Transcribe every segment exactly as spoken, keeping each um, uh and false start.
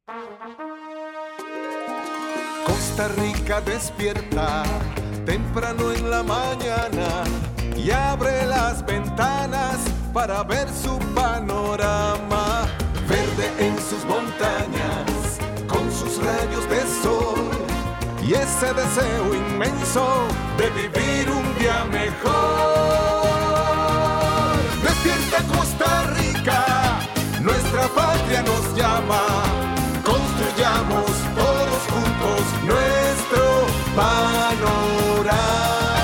Costa Rica despierta temprano en la mañana y abre las ventanas para ver su panorama. Verde en sus montañas, con sus rayos de sol y ese deseo inmenso de vivir un día mejor. Despierta Costa Rica, nuestra patria nos llama. Construyamos todos juntos nuestro panorama.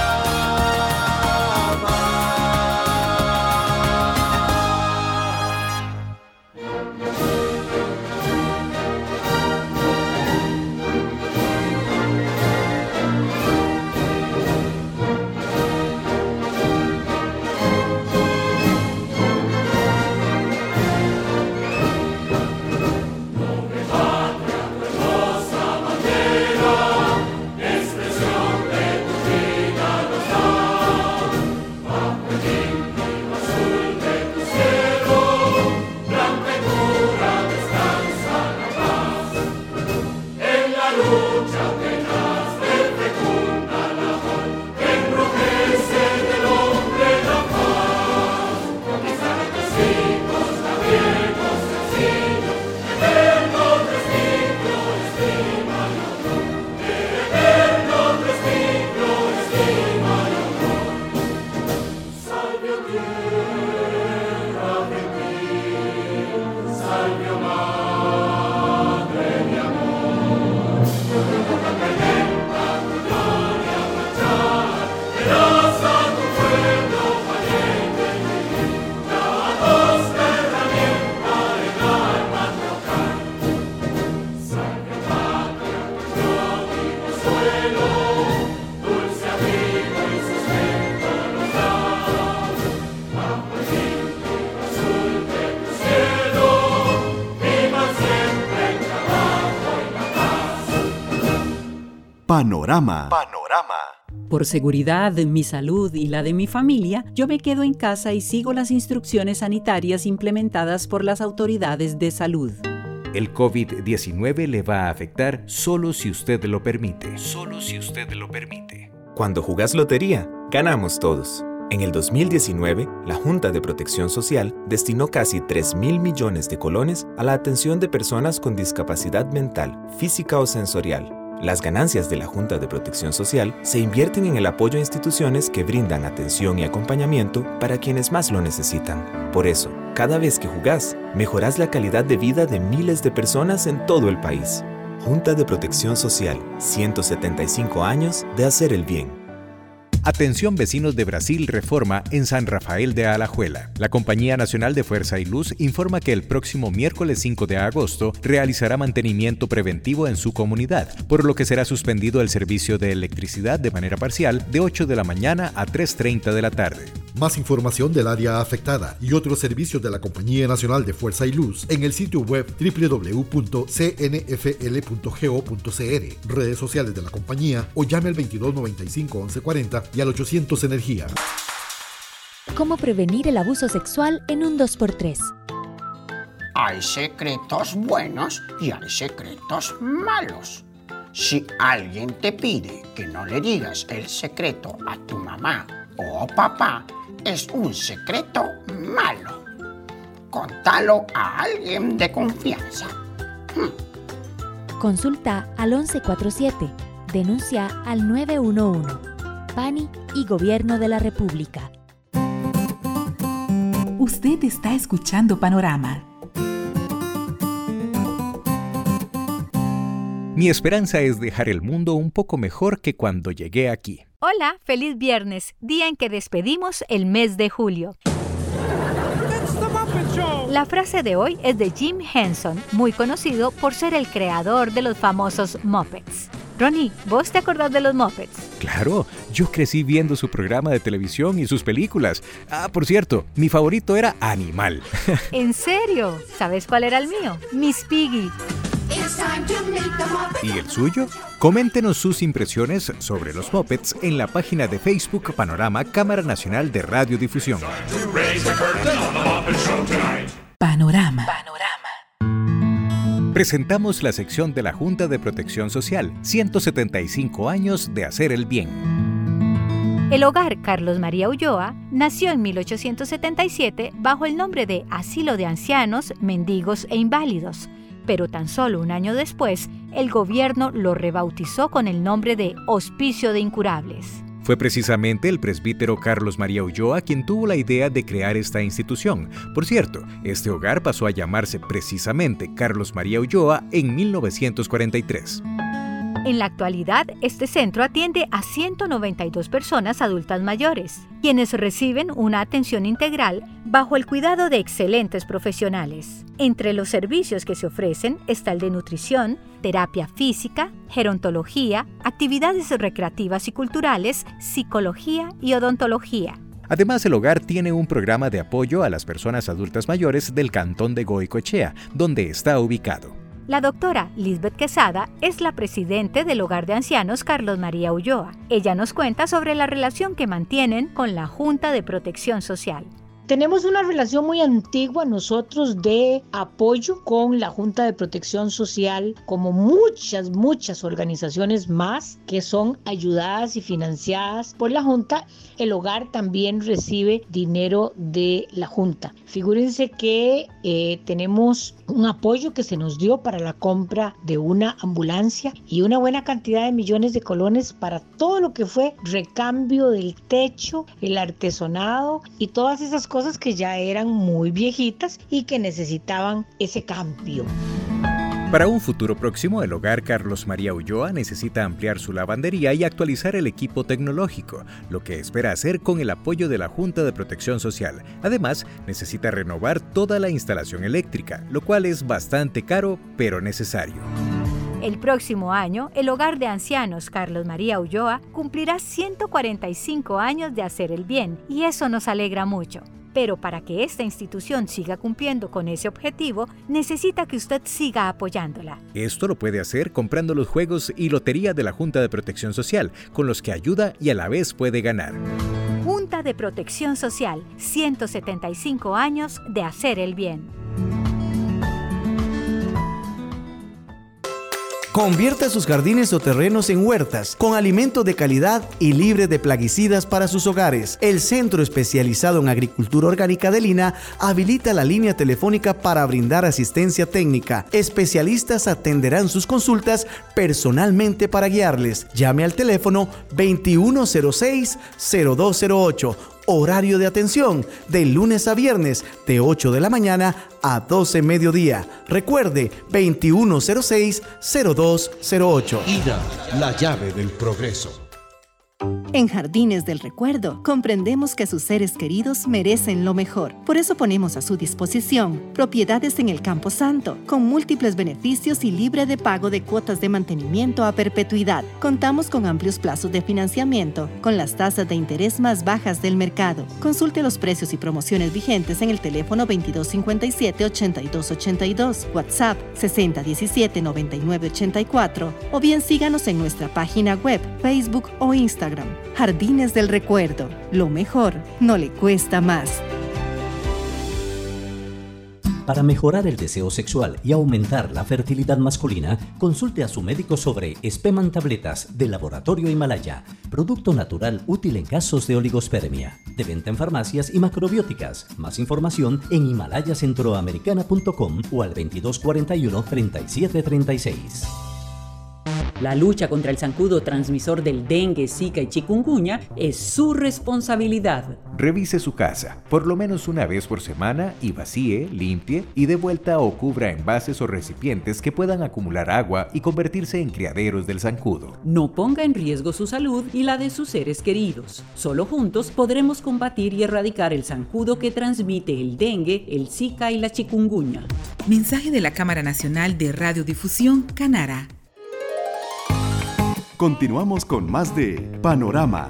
Panorama. Panorama. Por seguridad, mi salud y la de mi familia, yo me quedo en casa y sigo las instrucciones sanitarias implementadas por las autoridades de salud. El COVID diecinueve le va a afectar solo si usted lo permite. Solo si usted lo permite. Cuando jugás lotería, ganamos todos. En el dos mil diecinueve, la Junta de Protección Social destinó casi tres mil millones de colones a la atención de personas con discapacidad mental, física o sensorial. Las ganancias de la Junta de Protección Social se invierten en el apoyo a instituciones que brindan atención y acompañamiento para quienes más lo necesitan. Por eso, cada vez que jugás, mejorás la calidad de vida de miles de personas en todo el país. Junta de Protección Social, ciento setenta y cinco años de hacer el bien. Atención vecinos de Brasil Reforma en San Rafael de Alajuela. La Compañía Nacional de Fuerza y Luz informa que el próximo miércoles cinco de agosto realizará mantenimiento preventivo en su comunidad, por lo que será suspendido el servicio de electricidad de manera parcial de ocho de la mañana a tres treinta de la tarde. Más información del área afectada y otros servicios de la Compañía Nacional de Fuerza y Luz en el sitio web doble u doble u doble u punto c n f l punto go punto c r, redes sociales de la compañía o llame al veintidós noventa y cinco once cuarenta y al ochocientos Energía. ¿Cómo prevenir el abuso sexual en un dos por tres? Hay secretos buenos y hay secretos malos. Si alguien te pide que no le digas el secreto a tu mamá o papá, es un secreto malo. Contalo a alguien de confianza. Hmm. Consulta al once cuarenta y siete. Denuncia al nueve uno uno. P A N I y Gobierno de la República. Usted está escuchando Panorama. Mi esperanza es dejar el mundo un poco mejor que cuando llegué aquí. Hola, feliz viernes, día en que despedimos el mes de julio. La frase de hoy es de Jim Henson, muy conocido por ser el creador de los famosos Muppets. Ronnie, ¿vos te acordás de los Muppets? Claro, yo crecí viendo su programa de televisión y sus películas. Ah, por cierto, mi favorito era Animal. ¿En serio? ¿Sabes cuál era el mío? Miss Piggy. ¿Y el suyo? Coméntenos sus impresiones sobre los Muppets en la página de Facebook Panorama Cámara Nacional de Radiodifusión. Panorama. Presentamos la sección de la Junta de Protección Social, ciento setenta y cinco años de hacer el bien. El Hogar Carlos María Ulloa nació en mil ochocientos setenta y siete bajo el nombre de Asilo de Ancianos, Mendigos e Inválidos, pero tan solo un año después, el gobierno lo rebautizó con el nombre de Hospicio de Incurables. Fue precisamente el presbítero Carlos María Ulloa quien tuvo la idea de crear esta institución. Por cierto, este hogar pasó a llamarse precisamente Carlos María Ulloa en mil novecientos cuarenta y tres. En la actualidad, este centro atiende a ciento noventa y dos personas adultas mayores, quienes reciben una atención integral bajo el cuidado de excelentes profesionales. Entre los servicios que se ofrecen está el de nutrición, terapia física, gerontología, actividades recreativas y culturales, psicología y odontología. Además, el hogar tiene un programa de apoyo a las personas adultas mayores del cantón de Goicoechea, donde está ubicado. La doctora Lisbeth Quesada es la presidente del Hogar de Ancianos Carlos María Ulloa. Ella nos cuenta sobre la relación que mantienen con la Junta de Protección Social. Tenemos una relación muy antigua nosotros de apoyo con la Junta de Protección Social, como muchas, muchas organizaciones más que son ayudadas y financiadas por la Junta. El hogar también recibe dinero de la Junta. Figúrense que eh, tenemos un apoyo que se nos dio para la compra de una ambulancia y una buena cantidad de millones de colones para todo lo que fue recambio del techo, el artesonado y todas esas cosas cosas que ya eran muy viejitas y que necesitaban ese cambio. Para un futuro próximo, el Hogar Carlos María Ulloa necesita ampliar su lavandería y actualizar el equipo tecnológico, lo que espera hacer con el apoyo de la Junta de Protección Social. Además, necesita renovar toda la instalación eléctrica, lo cual es bastante caro, pero necesario. El próximo año, el Hogar de Ancianos Carlos María Ulloa cumplirá ciento cuarenta y cinco años de hacer el bien, y eso nos alegra mucho. Pero para que esta institución siga cumpliendo con ese objetivo, necesita que usted siga apoyándola. Esto lo puede hacer comprando los juegos y lotería de la Junta de Protección Social, con los que ayuda y a la vez puede ganar. Junta de Protección Social, ciento setenta y cinco años de hacer el bien. Convierta sus jardines o terrenos en huertas, con alimento de calidad y libre de plaguicidas para sus hogares. El Centro Especializado en Agricultura Orgánica de Lina habilita la línea telefónica para brindar asistencia técnica. Especialistas atenderán sus consultas personalmente para guiarles. Llame al teléfono veintiuno cero seis, cero dos cero ocho. Horario de atención de lunes a viernes de ocho de la mañana a doce mediodía. Recuerde, veintiuno cero seis, cero dos cero ocho. I D A, la llave del progreso. En Jardines del Recuerdo comprendemos que sus seres queridos merecen lo mejor. Por eso ponemos a su disposición propiedades en el Campo Santo, con múltiples beneficios y libre de pago de cuotas de mantenimiento a perpetuidad. Contamos con amplios plazos de financiamiento, con las tasas de interés más bajas del mercado. Consulte los precios y promociones vigentes en el teléfono veintidós cincuenta y siete, ochenta y dos ochenta y dos, WhatsApp sesenta diecisiete, noventa y nueve ochenta y cuatro, o bien síganos en nuestra página web, Facebook o Instagram. Jardines del Recuerdo. Lo mejor no le cuesta más. Para mejorar el deseo sexual y aumentar la fertilidad masculina, consulte a su médico sobre Speman Tabletas de Laboratorio Himalaya, producto natural útil en casos de oligospermia. De venta en farmacias y macrobióticas. Más información en himalaya centroamericana punto com o al veintidós cuarenta y uno, treinta y siete treinta y seis. La lucha contra el zancudo transmisor del dengue, zika y chikungunya es su responsabilidad. Revise su casa, por lo menos una vez por semana, y vacíe, limpie y dé vuelta o cubra envases o recipientes que puedan acumular agua y convertirse en criaderos del zancudo. No ponga en riesgo su salud y la de sus seres queridos. Solo juntos podremos combatir y erradicar el zancudo que transmite el dengue, el zika y la chikungunya. Mensaje de la Cámara Nacional de Radiodifusión, Canara. Continuamos con más de Panorama.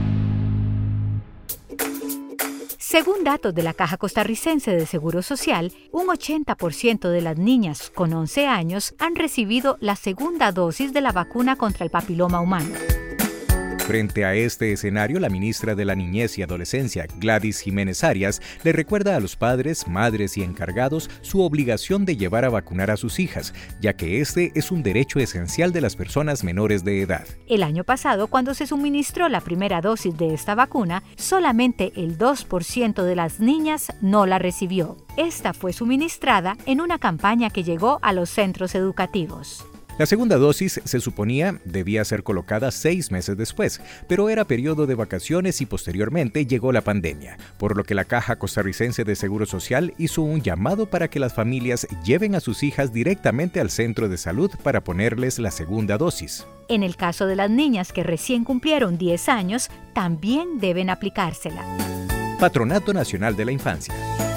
Según datos de la Caja Costarricense de Seguro Social, un ochenta por ciento de las niñas con once años han recibido la segunda dosis de la vacuna contra el papiloma humano. Frente a este escenario, la ministra de la Niñez y Adolescencia, Gladys Jiménez Arias, le recuerda a los padres, madres y encargados su obligación de llevar a vacunar a sus hijas, ya que este es un derecho esencial de las personas menores de edad. El año pasado, cuando se suministró la primera dosis de esta vacuna, solamente el dos por ciento de las niñas no la recibió. Esta fue suministrada en una campaña que llegó a los centros educativos. La segunda dosis se suponía debía ser colocada seis meses después, pero era periodo de vacaciones y posteriormente llegó la pandemia, por lo que la Caja Costarricense de Seguro Social hizo un llamado para que las familias lleven a sus hijas directamente al centro de salud para ponerles la segunda dosis. En el caso de las niñas que recién cumplieron diez años, también deben aplicársela. Patronato Nacional de la Infancia.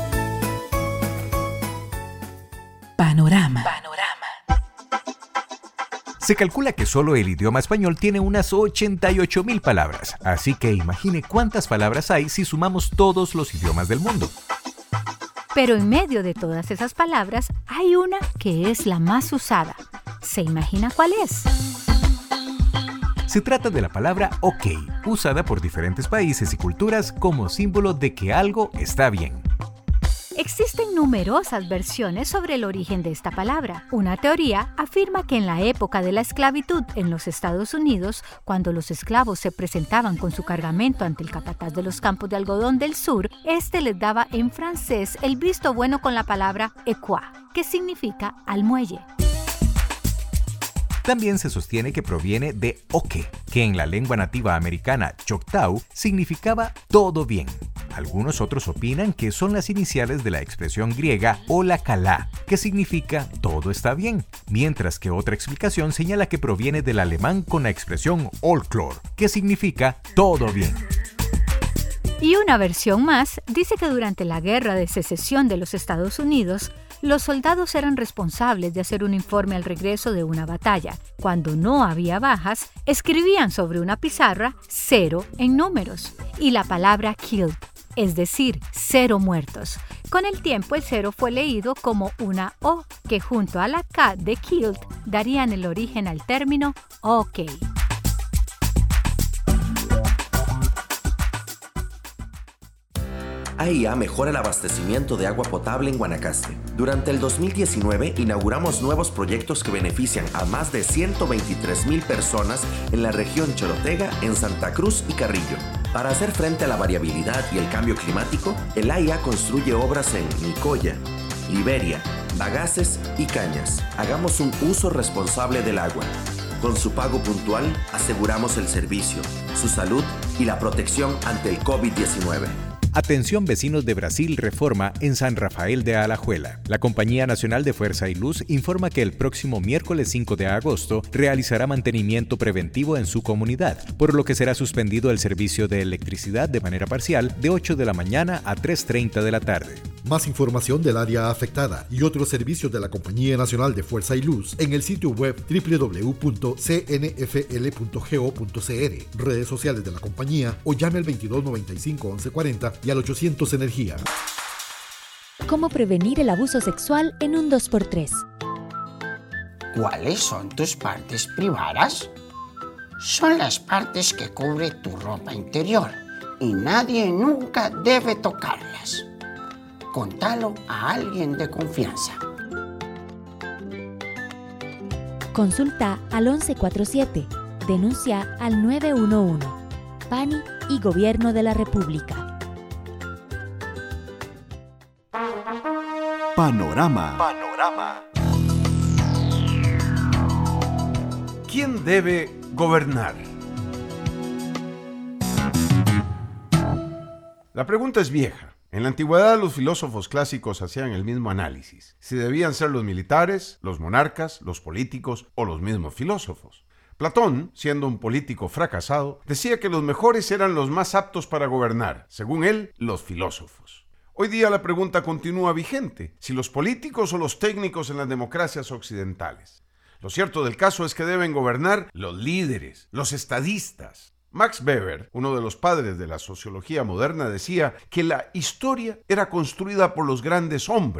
Panorama. Panorama. Se calcula que solo el idioma español tiene unas ochenta y ocho mil palabras, así que imagine cuántas palabras hay si sumamos todos los idiomas del mundo. Pero en medio de todas esas palabras hay una que es la más usada. ¿Se imagina cuál es? Se trata de la palabra OK, usada por diferentes países y culturas como símbolo de que algo está bien. Existen numerosas versiones sobre el origen de esta palabra. Una teoría afirma que en la época de la esclavitud en los Estados Unidos, cuando los esclavos se presentaban con su cargamento ante el capataz de los campos de algodón del sur, este les daba en francés el visto bueno con la palabra équoi, que significa al muelle. También se sostiene que proviene de oque, que en la lengua nativa americana choctaw significaba todo bien. Algunos otros opinan que son las iniciales de la expresión griega hola kalá, que significa todo está bien, mientras que otra explicación señala que proviene del alemán con la expresión allklor, que significa todo bien. Y una versión más dice que durante la Guerra de Secesión de los Estados Unidos, los soldados eran responsables de hacer un informe al regreso de una batalla. Cuando no había bajas, escribían sobre una pizarra cero en números y la palabra killed, es decir, cero muertos. Con el tiempo el cero fue leído como una O, que junto a la K de killed darían el origen al término OK. A I A mejora el abastecimiento de agua potable en Guanacaste. Durante el dos mil diecinueve inauguramos nuevos proyectos que benefician a más de ciento veintitrés mil personas en la región Chorotega, en Santa Cruz y Carrillo. Para hacer frente a la variabilidad y el cambio climático, el A I A construye obras en Nicoya, Liberia, Bagaces y Cañas. Hagamos un uso responsable del agua. Con su pago puntual, aseguramos el servicio, su salud y la protección ante el COVID diecinueve. Atención vecinos de Brasil Reforma en San Rafael de Alajuela. La Compañía Nacional de Fuerza y Luz informa que el próximo miércoles cinco de agosto realizará mantenimiento preventivo en su comunidad, por lo que será suspendido el servicio de electricidad de manera parcial de ocho de la mañana a tres treinta de la tarde. Más información del área afectada y otros servicios de la Compañía Nacional de Fuerza y Luz en el sitio web doble u doble u doble u punto c n f l punto go punto c r, redes sociales de la compañía o llame al veintidós noventa y cinco once cuarenta y al ochocientos Energía. ¿Cómo prevenir el abuso sexual en un dos por tres? ¿Cuáles son tus partes privadas? Son las partes que cubre tu ropa interior y nadie nunca debe tocarlas. Contalo a alguien de confianza. Consulta al once cuarenta y siete. Denuncia al nueve uno uno. PANI y Gobierno de la República. Panorama. Panorama. ¿Quién debe gobernar? La pregunta es vieja. En la antigüedad los filósofos clásicos hacían el mismo análisis, si debían ser los militares, los monarcas, los políticos o los mismos filósofos. Platón, siendo un político fracasado, decía que los mejores eran los más aptos para gobernar, según él, los filósofos. Hoy día la pregunta continúa vigente, si los políticos o los técnicos en las democracias occidentales. Lo cierto del caso es que deben gobernar los líderes, los estadistas. Max Weber, uno de los padres de la sociología moderna, decía que la historia era construida por los grandes hombres.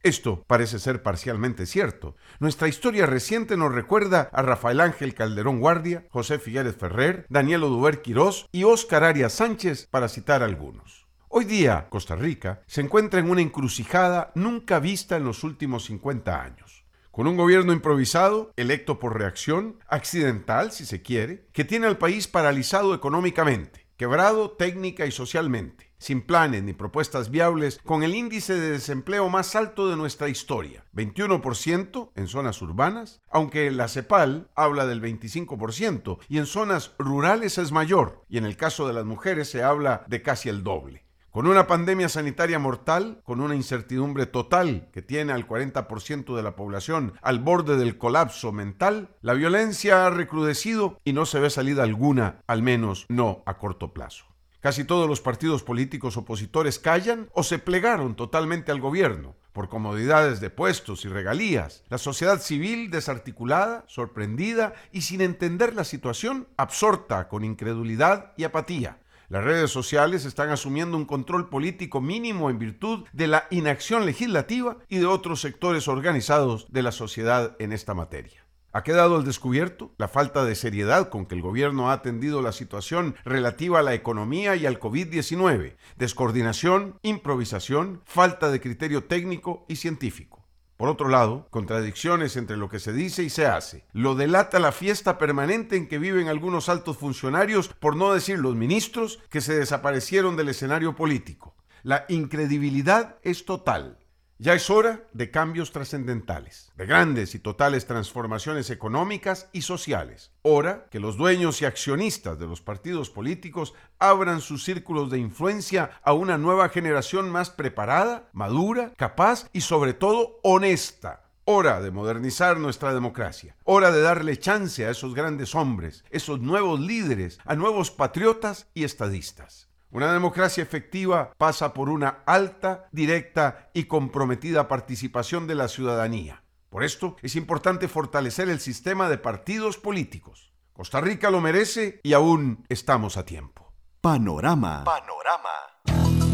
Esto parece ser parcialmente cierto. Nuestra historia reciente nos recuerda a Rafael Ángel Calderón Guardia, José Figueres Ferrer, Daniel Oduber Quirós y Óscar Arias Sánchez, para citar algunos. Hoy día, Costa Rica se encuentra en una encrucijada nunca vista en los últimos cincuenta años. Con un gobierno improvisado, electo por reacción, accidental si se quiere, que tiene al país paralizado económicamente, quebrado técnica y socialmente, sin planes ni propuestas viables, con el índice de desempleo más alto de nuestra historia, veintiuno por ciento en zonas urbanas, aunque la CEPAL habla del veinticinco por ciento, y en zonas rurales es mayor, y en el caso de las mujeres se habla de casi el doble. Con una pandemia sanitaria mortal, con una incertidumbre total que tiene al cuarenta por ciento de la población al borde del colapso mental, la violencia ha recrudecido y no se ve salida alguna, al menos no a corto plazo. Casi todos los partidos políticos opositores callan o se plegaron totalmente al gobierno, por comodidades de puestos y regalías. La sociedad civil desarticulada, sorprendida y sin entender la situación, absorta con incredulidad y apatía. Las redes sociales están asumiendo un control político mínimo en virtud de la inacción legislativa y de otros sectores organizados de la sociedad en esta materia. Ha quedado al descubierto la falta de seriedad con que el gobierno ha atendido la situación relativa a la economía y al COVID diecinueve, descoordinación, improvisación, falta de criterio técnico y científico. Por otro lado, contradicciones entre lo que se dice y se hace. Lo delata la fiesta permanente en que viven algunos altos funcionarios, por no decir los ministros, que se desaparecieron del escenario político. La incredibilidad es total. Ya es hora de cambios trascendentales, de grandes y totales transformaciones económicas y sociales. Hora que los dueños y accionistas de los partidos políticos abran sus círculos de influencia a una nueva generación más preparada, madura, capaz y sobre todo honesta. Hora de modernizar nuestra democracia. Hora de darle chance a esos grandes hombres, esos nuevos líderes, a nuevos patriotas y estadistas. Una democracia efectiva pasa por una alta, directa y comprometida participación de la ciudadanía. Por esto es importante fortalecer el sistema de partidos políticos. Costa Rica lo merece y aún estamos a tiempo. Panorama. Panorama.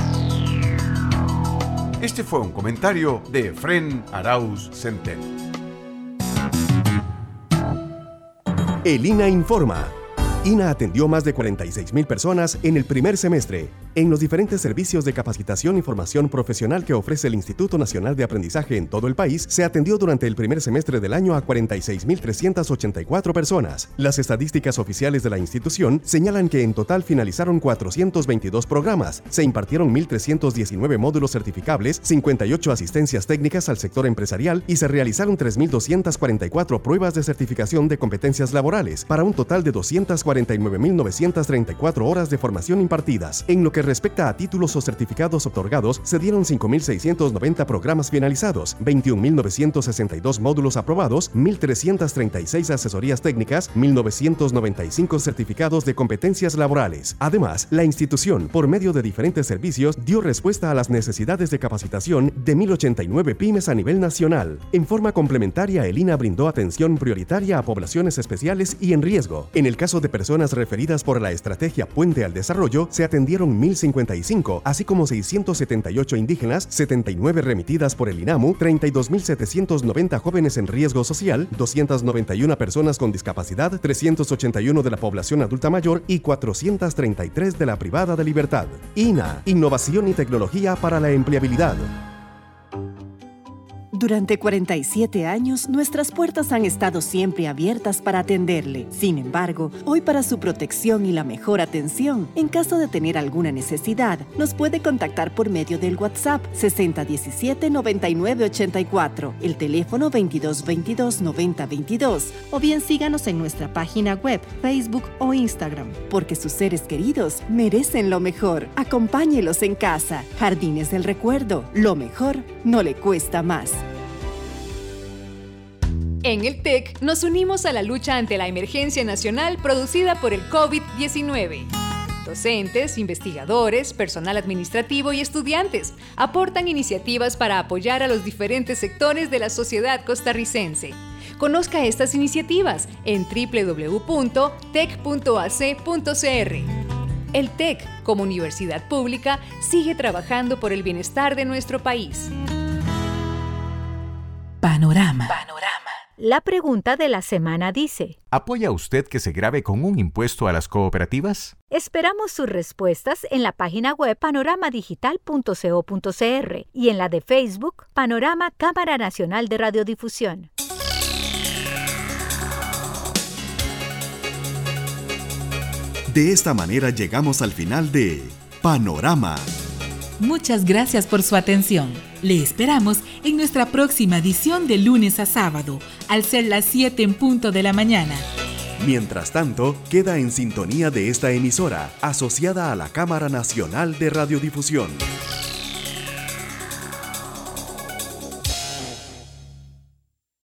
Este fue un comentario de Efrén Arauz Centeno. El I N A informa. I N A atendió más de cuarenta y seis mil personas en el primer semestre, en los diferentes servicios de capacitación y formación profesional que ofrece el Instituto Nacional de Aprendizaje en todo el país. Se atendió durante el primer semestre del año a cuarenta y seis mil trescientas ochenta y cuatro personas. Las estadísticas oficiales de la institución señalan que en total finalizaron cuatrocientos veintidós programas, se impartieron mil trescientos diecinueve módulos certificables, cincuenta y ocho asistencias técnicas al sector empresarial y se realizaron tres mil doscientas cuarenta y cuatro pruebas de certificación de competencias laborales, para un total de doscientas cuarenta y nueve mil novecientas treinta y cuatro horas de formación impartidas. En lo que respecta a títulos o certificados otorgados, se dieron cinco mil seiscientos noventa programas finalizados, veintiún mil novecientos sesenta y dos módulos aprobados, mil trescientas treinta y seis asesorías técnicas, mil novecientos noventa y cinco certificados de competencias laborales. Además, la institución, por medio de diferentes servicios, dio respuesta a las necesidades de capacitación de mil ochenta y nueve pymes a nivel nacional. En forma complementaria, el I N A brindó atención prioritaria a poblaciones especiales y en riesgo. En el caso de personas referidas por la estrategia Puente al Desarrollo, se atendieron mil cincuenta y cinco, así como seiscientos setenta y ocho indígenas, setenta y nueve remitidas por el INAMU, treinta y dos mil setecientos noventa jóvenes en riesgo social, doscientas noventa y una personas con discapacidad, trescientos ochenta y uno de la población adulta mayor y cuatrocientos treinta y tres de la privada de libertad. I N A, Innovación y Tecnología para la Empleabilidad. Durante cuarenta y siete años, nuestras puertas han estado siempre abiertas para atenderle. Sin embargo, hoy para su protección y la mejor atención, en caso de tener alguna necesidad, nos puede contactar por medio del WhatsApp sesenta diecisiete noventa y nueve ochenta y cuatro, el teléfono veintidós veintidós noventa veintidós, o bien síganos en nuestra página web, Facebook o Instagram, porque sus seres queridos merecen lo mejor. Acompáñelos en casa. Jardines del Recuerdo, lo mejor no le cuesta más. En el T E C nos unimos a la lucha ante la emergencia nacional producida por el COVID diecinueve. Docentes, investigadores, personal administrativo y estudiantes aportan iniciativas para apoyar a los diferentes sectores de la sociedad costarricense. Conozca estas iniciativas en doble u doble u doble u punto tec punto a c punto c r. El T E C, como universidad pública, sigue trabajando por el bienestar de nuestro país. Panorama. Panorama. La pregunta de la semana dice: ¿apoya usted que se grave con un impuesto a las cooperativas? Esperamos sus respuestas en la página web panorama digital punto co punto cr y en la de Facebook Panorama Cámara Nacional de Radiodifusión. De esta manera llegamos al final de Panorama. Muchas gracias por su atención. Le esperamos en nuestra próxima edición de lunes a sábado, al ser las siete en punto de la mañana. Mientras tanto, queda en sintonía de esta emisora, asociada a la Cámara Nacional de Radiodifusión.